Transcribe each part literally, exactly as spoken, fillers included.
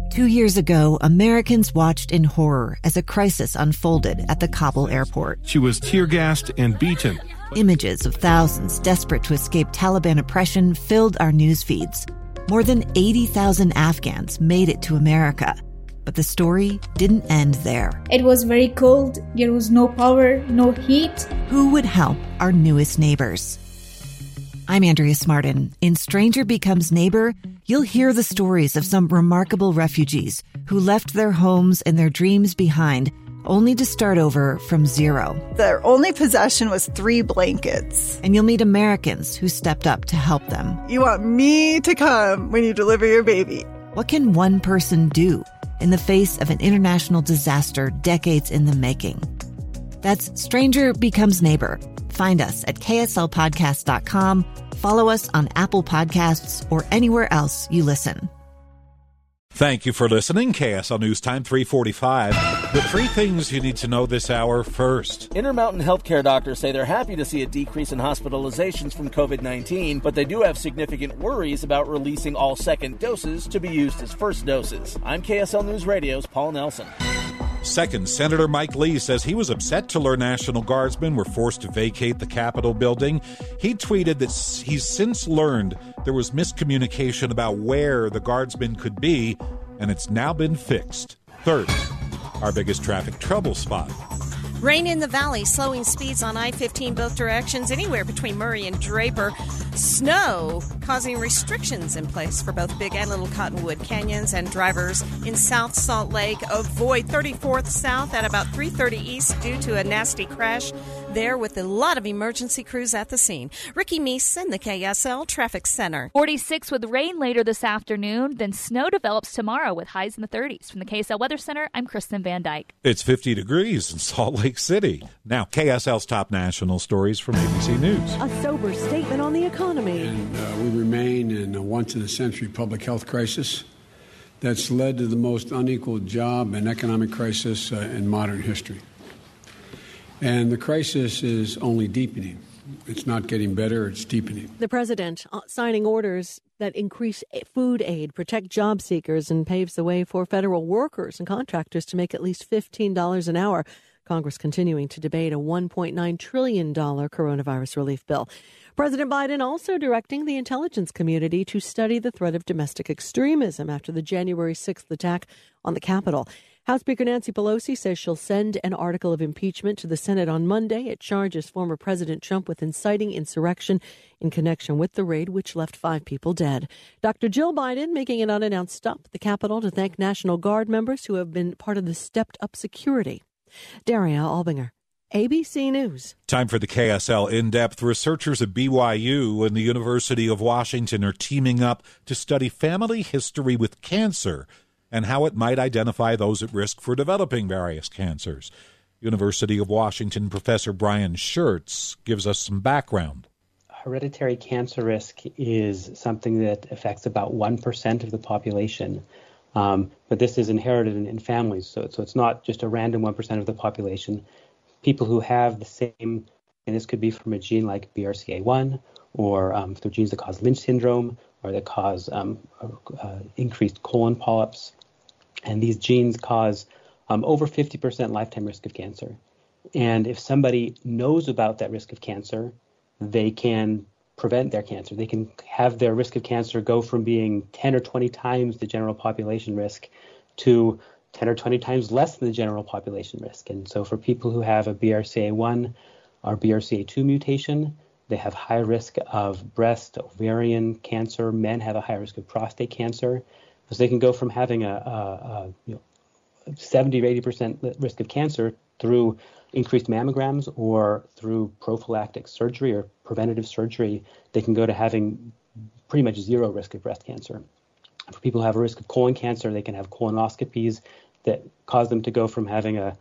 Two years ago, Americans watched in horror as a crisis unfolded at the Kabul airport. She was tear-gassed and beaten. Images of thousands desperate to escape Taliban oppression filled our news feeds. More than eighty thousand Afghans made it to America. But the story didn't end there. It was very cold. There was no power, no heat. Who would help our newest neighbors? I'm Andrea Smartin. In Stranger Becomes Neighbor, you'll hear the stories of some remarkable refugees who left their homes and their dreams behind, only to start over from zero. Their only possession was three blankets. And you'll meet Americans who stepped up to help them. You want me to come when you deliver your baby. What can one person do in the face of an international disaster decades in the making? That's Stranger Becomes Neighbor. Find us at K S L podcast dot com. Follow us on Apple Podcasts or anywhere else you listen. Thank you for listening. K S L News Time three forty-five. The three things you need to know this hour first. Intermountain Healthcare doctors say they're happy to see a decrease in hospitalizations from covid nineteen, but they do have significant worries about releasing all second doses to be used as first doses. I'm K S L News Radio's Paul Nelson. Second, Senator Mike Lee says he was upset to learn National Guardsmen were forced to vacate the Capitol building. He tweeted that he's since learned there was miscommunication about where the Guardsmen could be, and it's now been fixed. Third, our biggest traffic trouble spot. Rain in the valley, slowing speeds on I fifteen both directions, anywhere between Murray and Draper. Snow causing restrictions in place for both Big and Little Cottonwood Canyons, and drivers in South Salt Lake avoid thirty-fourth South at about three thirty East due to a nasty crash there with a lot of emergency crews at the scene. Ricky Meese, the K S L Traffic Center. forty-six with rain later this afternoon, then snow develops tomorrow with highs in the thirties. From the K S L Weather Center, I'm Kristen Van Dyke. It's fifty degrees in Salt Lake City. Now, K S L's top national stories from A B C News. A sober statement on the economy. And uh, we remain in a once-in-a-century public health crisis that's led to the most unequal job and economic crisis uh, in modern history. And the crisis is only deepening. It's not getting better, it's deepening. The president uh, signing orders that increase food aid, protect job seekers, and paves the way for federal workers and contractors to make at least fifteen dollars an hour. Congress continuing to debate a one point nine trillion dollars coronavirus relief bill. President Biden also directing the intelligence community to study the threat of domestic extremism after the January sixth attack on the Capitol. House Speaker Nancy Pelosi says she'll send an article of impeachment to the Senate on Monday. It charges former President Trump with inciting insurrection in connection with the raid, which left five people dead. Doctor Jill Biden making an unannounced stop at the Capitol to thank National Guard members who have been part of the stepped-up security. Daria Albinger, A B C News. Time for the K S L In-Depth. Researchers at B Y U and the University of Washington are teaming up to study family history with cancer and how it might identify those at risk for developing various cancers. University of Washington professor Brian Schertz gives us some background. Hereditary cancer risk is something that affects about one percent of the population. Um, but this is inherited in, in families, so, so it's not just a random one percent of the population. People who have the same, and this could be from a gene like B R C A one, or um, through genes that cause Lynch syndrome, or that cause um, uh, increased colon polyps. And these genes cause um, over fifty percent lifetime risk of cancer. And if somebody knows about that risk of cancer, they can prevent their cancer. They can have their risk of cancer go from being ten or twenty times the general population risk to ten or twenty times less than the general population risk. And so for people who have a B R C A one or B R C A two mutation, they have high risk of breast, ovarian cancer. Men have a high risk of prostate cancer. So they can go from having a, a, a you know, seventy or eighty percent risk of cancer through increased mammograms or through prophylactic surgery or preventative surgery. They can go to having pretty much zero risk of breast cancer. For people who have a risk of colon cancer, they can have colonoscopies that cause them to go from having a,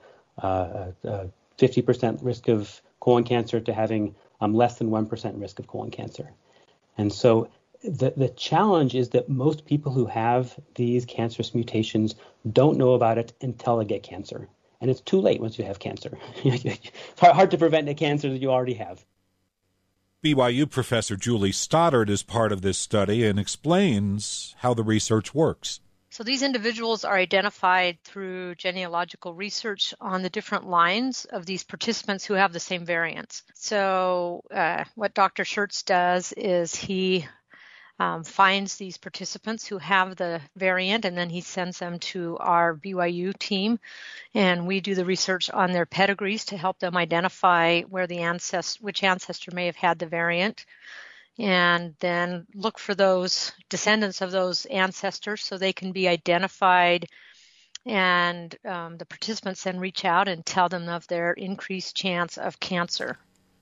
a, a fifty percent risk of colon cancer to having um, less than one percent risk of colon cancer. And so the, the challenge is that most people who have these cancerous mutations don't know about it until they get cancer. And it's too late once you have cancer. It's hard to prevent a cancer that you already have. B Y U professor Julie Stoddard is part of this study and explains how the research works. So these individuals are identified through genealogical research on the different lines of these participants who have the same variants. So uh, what Doctor Schertz does is he um, finds these participants who have the variant, and then he sends them to our B Y U team, and we do the research on their pedigrees to help them identify where the ancest- which ancestor may have had the variant, and then look for those descendants of those ancestors so they can be identified, and um, the participants then reach out and tell them of their increased chance of cancer.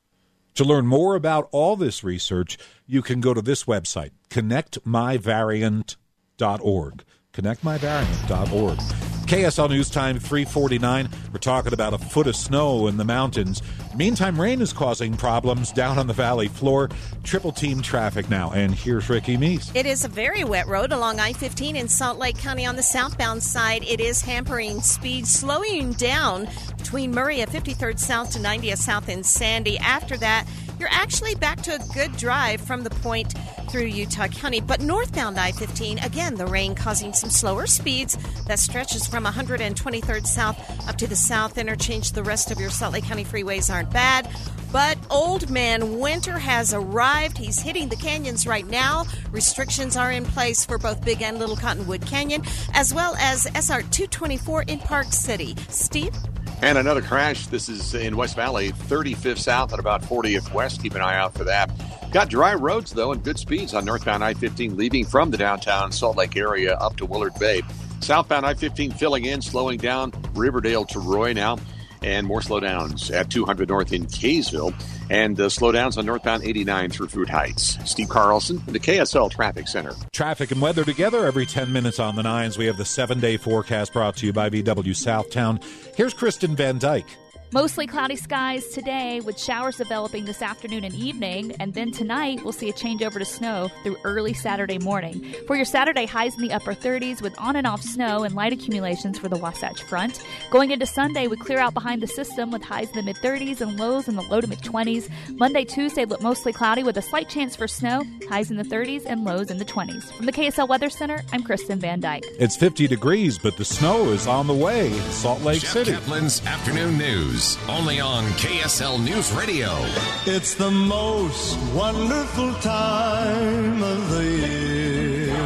To learn more about all this research, you can go to this website, connect my variant dot org. connect my variant dot org. K S L News Time three forty-nine. We're talking about a foot of snow in the mountains. Meantime, rain is causing problems down on the valley floor. Triple team traffic now. And here's Ricky Meese. It is a very wet road along I fifteen in Salt Lake County on the southbound side. It is hampering speed, slowing down between Murray at fifty-third South to ninetieth South in Sandy. After that, you're actually back to a good drive from the point through Utah County. But northbound I fifteen, again, the rain causing some slower speeds that stretches from one hundred twenty-third South up to the South Interchange. The rest of your Salt Lake County freeways aren't bad. But Old Man Winter has arrived. He's hitting the canyons right now. Restrictions are in place for both Big and Little Cottonwood Canyon, as well as S R two twenty-four in Park City. Steve? And another crash. This is in West Valley, thirty-fifth South at about fortieth West. Keep an eye out for that. Got dry roads, though, and good speeds on northbound I fifteen, leaving from the downtown Salt Lake area up to Willard Bay. Southbound I fifteen filling in, slowing down Riverdale to Roy now. And more slowdowns at two hundred North in Kaysville. And uh, slowdowns on northbound eighty-nine through Fruit Heights. Steve Carlson in the K S L Traffic Center. Traffic and weather together every ten minutes on the nines. We have the seven-day forecast brought to you by V W Southtown. Here's Kristen Van Dyke. Mostly cloudy skies today with showers developing this afternoon and evening, and then tonight we'll see a change over to snow through early Saturday morning. For your Saturday, highs in the upper thirties with on and off snow and light accumulations for the Wasatch Front. Going into Sunday, we clear out behind the system with highs in the mid-thirties and lows in the low to mid-twenties. Monday, Tuesday look mostly cloudy with a slight chance for snow, highs in the thirties and lows in the twenties. From the K S L Weather Center, I'm Kristen Van Dyke. It's fifty degrees, but the snow is on the way in Salt Lake Jeff City. Kaplan's Afternoon News. Only on K S L News Radio. It's the most wonderful time of the year,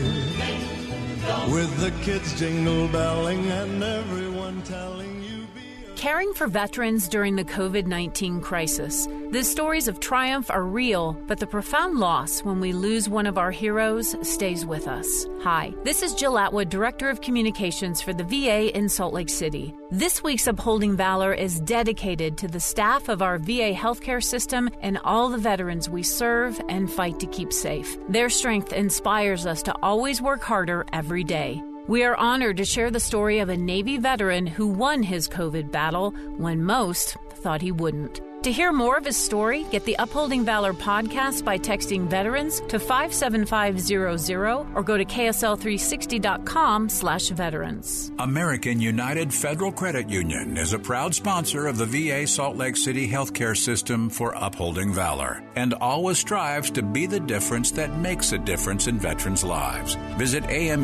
with the kids jingle belling and everyone telling you. Caring for veterans during the covid nineteen crisis. The stories of triumph are real, but the profound loss when we lose one of our heroes stays with us. Hi, this is Jill Atwood, Director of Communications for the V A in Salt Lake City. This week's Upholding Valor is dedicated to the staff of our V A healthcare system and all the veterans we serve and fight to keep safe. Their strength inspires us to always work harder every day. We are honored to share the story of a Navy veteran who won his COVID battle when most thought he wouldn't. To hear more of his story, get the Upholding Valor podcast by texting veterans to five seven five zero zero or go to K S L three sixty dot com slash veterans. American United Federal Credit Union is a proud sponsor of the V A Salt Lake City healthcare system for Upholding Valor and always strives to be the difference that makes a difference in veterans' lives. Visit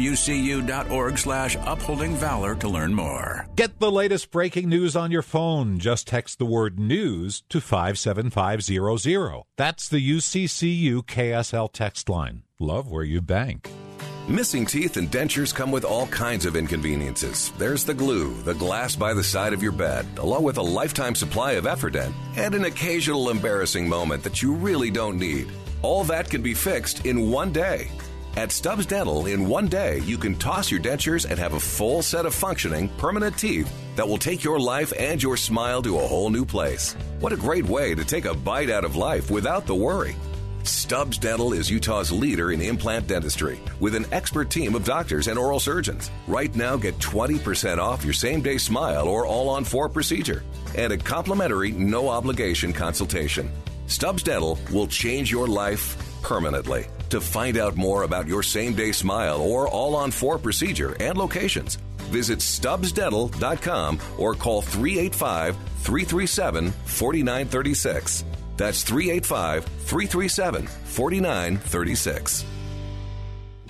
amucu.org slash upholding valor to learn more. Get the latest breaking news on your phone. Just text the word news to five seven five zero zero. That's the U C C U K S L text line. Love where you bank. Missing teeth and dentures come with all kinds of inconveniences. There's the glue, the glass by the side of your bed, along with a lifetime supply of Efferdent, and an occasional embarrassing moment that you really don't need. All that can be fixed in one day. At Stubbs Dental, in one day, you can toss your dentures and have a full set of functioning, permanent teeth that will take your life and your smile to a whole new place. What a great way to take a bite out of life without the worry. Stubbs Dental is Utah's leader in implant dentistry with an expert team of doctors and oral surgeons. Right now, get twenty percent off your same-day smile or all-on-four procedure and a complimentary, no-obligation consultation. Stubbs Dental will change your life permanently. To find out more about your same-day smile or all-on-four procedure and locations, visit stubbs dental dot com or call three eight five, three three seven, four nine three six. That's three eight five, three three seven, four nine three six.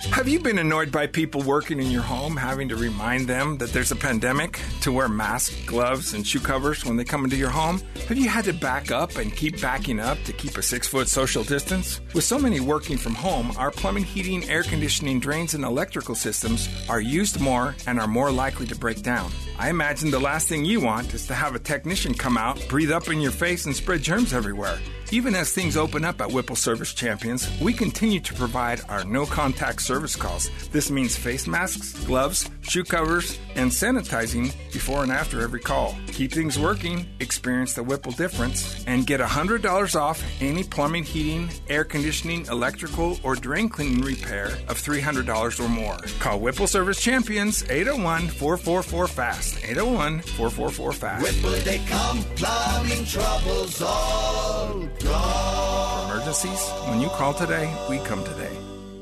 Have you been annoyed by people working in your home having to remind them that there's a pandemic to wear masks, gloves, and shoe covers when they come into your home? Have you had to back up and keep backing up to keep a six-foot social distance? With so many working from home, our plumbing, heating, air conditioning, drains, and electrical systems are used more and are more likely to break down. I imagine the last thing you want is to have a technician come out, breathe up in your face, and spread germs everywhere. Even as things open up at Whipple Service Champions, we continue to provide our no-contact service calls. This means face masks, gloves, shoe covers, and sanitizing before and after every call. Keep things working, experience the Whipple difference, and get one hundred dollars off any plumbing, heating, air conditioning, electrical, or drain cleaning repair of three hundred dollars or more. Call Whipple Service Champions, eight oh one, four four four, FAST, eight oh one, four four four, FAST. Whipple, they come, plumbing troubles all gone. For emergencies, when you call today, we come today.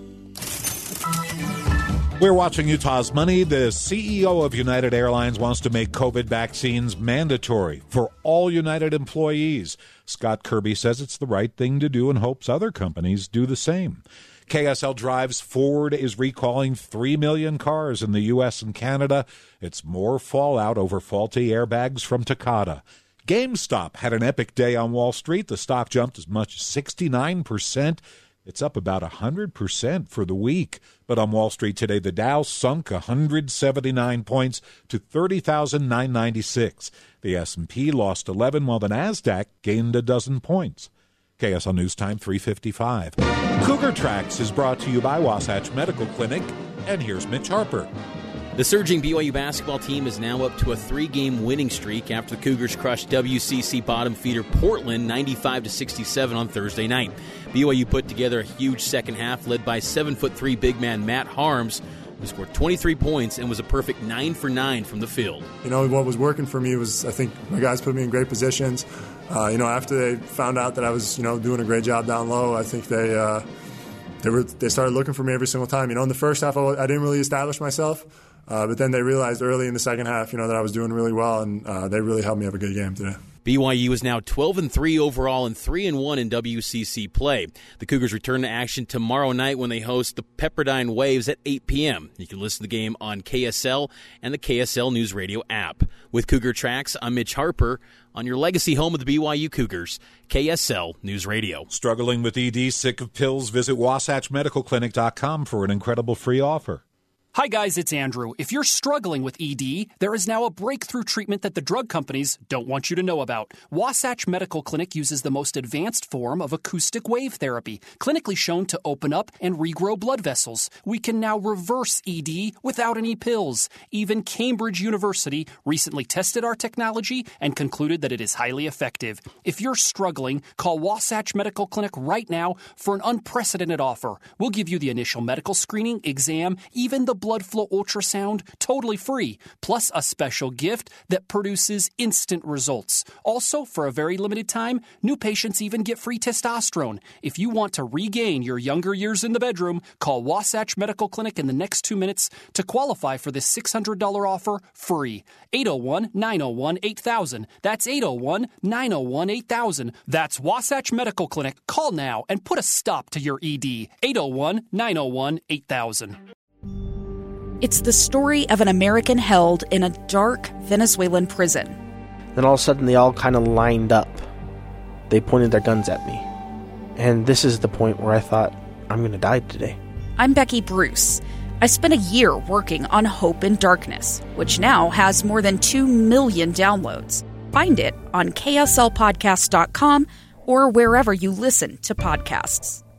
We're watching Utah's Money. The C E O of United Airlines wants to make COVID vaccines mandatory for all United employees. Scott Kirby says it's the right thing to do and hopes other companies do the same. K S L Drive's Ford is recalling three million cars in the U S and Canada. It's more fallout over faulty airbags from Takata. GameStop had an epic day on Wall Street. The stock jumped as much as sixty-nine percent. It's up about one hundred percent for the week. But on Wall Street today, the Dow sunk one hundred seventy-nine points to thirty thousand nine hundred ninety-six. The S and P lost eleven, while the NASDAQ gained a dozen points. K S L News Time, three fifty-five. Cougar Tracks is brought to you by Wasatch Medical Clinic. And here's Mitch Harper. The surging B Y U basketball team is now up to a three-game winning streak after the Cougars crushed W C C bottom feeder Portland ninety-five to sixty-seven on Thursday night. B Y U put together a huge second half led by seven foot three big man Matt Harms, who scored twenty-three points and was a perfect nine for nine from the field. You know, what was working for me was, I think, my guys put me in great positions. Uh, you know, after they found out that I was, you know, doing a great job down low, I think they uh, they were they started looking for me every single time. You know, in the first half, I, I didn't really establish myself. Uh, but then they realized early in the second half, you know, that I was doing really well, and uh, they really helped me have a good game today. B Y U is now twelve and three overall and three and one in W C C play. The Cougars return to action tomorrow night when they host the Pepperdine Waves at eight p.m. You can listen to the game on K S L and the K S L News Radio app. With Cougar Tracks, I'm Mitch Harper on your legacy home of the B Y U Cougars, K S L News Radio. Struggling with E D, sick of pills? Visit wasatch medical clinic dot com for an incredible free offer. Hi guys, it's Andrew. If you're struggling with E D, there is now a breakthrough treatment that the drug companies don't want you to know about. Wasatch Medical Clinic uses the most advanced form of acoustic wave therapy, clinically shown to open up and regrow blood vessels. We can now reverse E D without any pills. Even Cambridge University recently tested our technology and concluded that it is highly effective. If you're struggling, call Wasatch Medical Clinic right now for an unprecedented offer. We'll give you the initial medical screening, exam, even the blood flow ultrasound totally free, plus a special gift that produces instant results. Also, for a very limited time, new patients even get free testosterone. If you want to regain your younger years in the bedroom, call Wasatch Medical Clinic in the next two minutes to qualify for this six hundred dollars offer free. eight oh one, nine oh one, eight thousand. That's eight oh one, nine oh one, eight thousand. That's Wasatch Medical Clinic. Call now and put a stop to your E D. eight oh one, nine oh one, eight thousand. It's the story of an American held in a dark Venezuelan prison. Then all of a sudden they all kind of lined up. They pointed their guns at me. And this is the point where I thought, I'm going to die today. I'm Becky Bruce. I spent a year working on Hope in Darkness, which now has more than two million downloads. Find it on K S L podcast dot com or wherever you listen to podcasts.